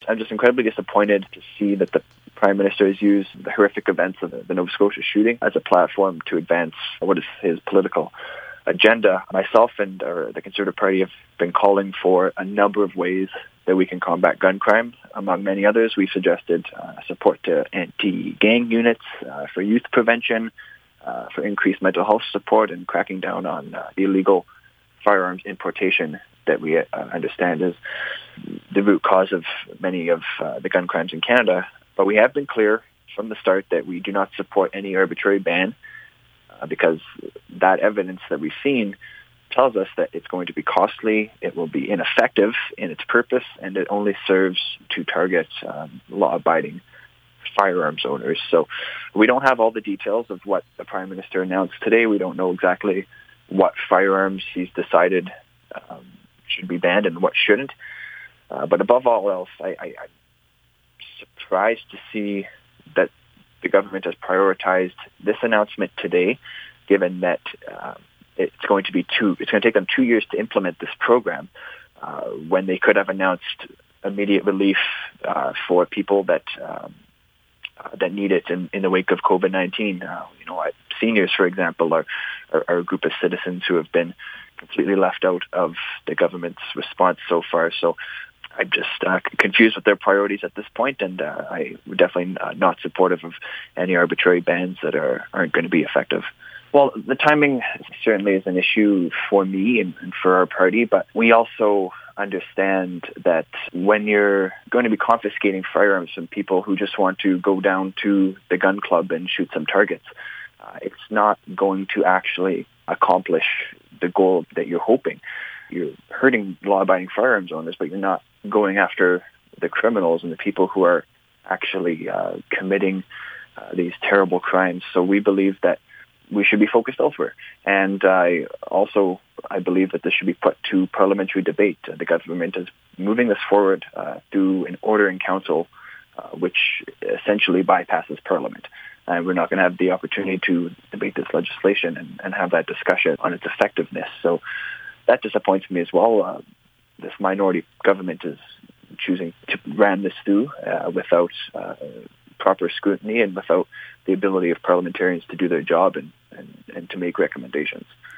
I'm just incredibly disappointed to see that the Prime Minister has used the horrific events of the Nova Scotia shooting as a platform to advance what is his political agenda. Myself and the Conservative Party have been calling for a number of ways that we can combat gun crime. Among many others, we suggested support to anti-gang units, for youth prevention, for increased mental health support, and cracking down on the illegal firearms importation that we understand is the root cause of many of the gun crimes in Canada. But we have been clear from the start that we do not support any arbitrary ban because that evidence that we've seen tells us that it's going to be costly, it will be ineffective in its purpose, and it only serves to target law-abiding firearms owners. So we don't have all the details of what the Prime Minister announced today. We don't know exactly what firearms he's decided should be banned and what shouldn't. But above all else, I'm surprised to see that the government has prioritized this announcement today, given that it's going to take them 2 years to implement this program, when they could have announced immediate relief for people that need it in the wake of COVID-19. Seniors, for example, are a group of citizens who have been completely left out of the government's response so far. So I'm just confused with their priorities at this point, and I'm definitely not supportive of any arbitrary bans that aren't going to be effective. Well, the timing certainly is an issue for me and for our party, but we also understand that when you're going to be confiscating firearms from people who just want to go down to the gun club and shoot some targets, it's not going to actually accomplish the goal that you're hoping. You're hurting law-abiding firearms owners, but you're not going after the criminals and the people who are actually committing these terrible crimes. So we believe that we should be focused elsewhere. And I believe that this should be put to parliamentary debate. The government is moving this forward through an order in council, which essentially bypasses Parliament. And we're not going to have the opportunity to debate this legislation and have that discussion on its effectiveness. So that disappoints me as well. This minority government is choosing to ram this through without proper scrutiny and without the ability of parliamentarians to do their job and to make recommendations.